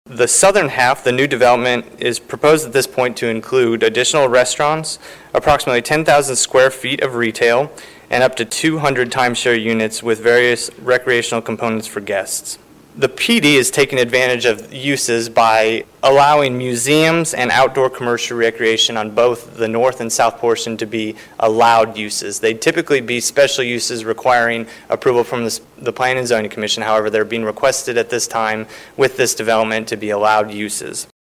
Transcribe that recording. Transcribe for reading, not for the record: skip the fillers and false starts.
The southern half, the new development, is proposed at this point to include additional restaurants, approximately 10,000 square feet of retail, and up to 200 timeshare units with various recreational components for guests. The PD is taking advantage of uses by allowing museums and outdoor commercial recreation on both the north and south portion to be allowed uses. They'd typically be special uses requiring approval from the Planning and Zoning Commission. However, they're being requested at this time with this development to be allowed uses.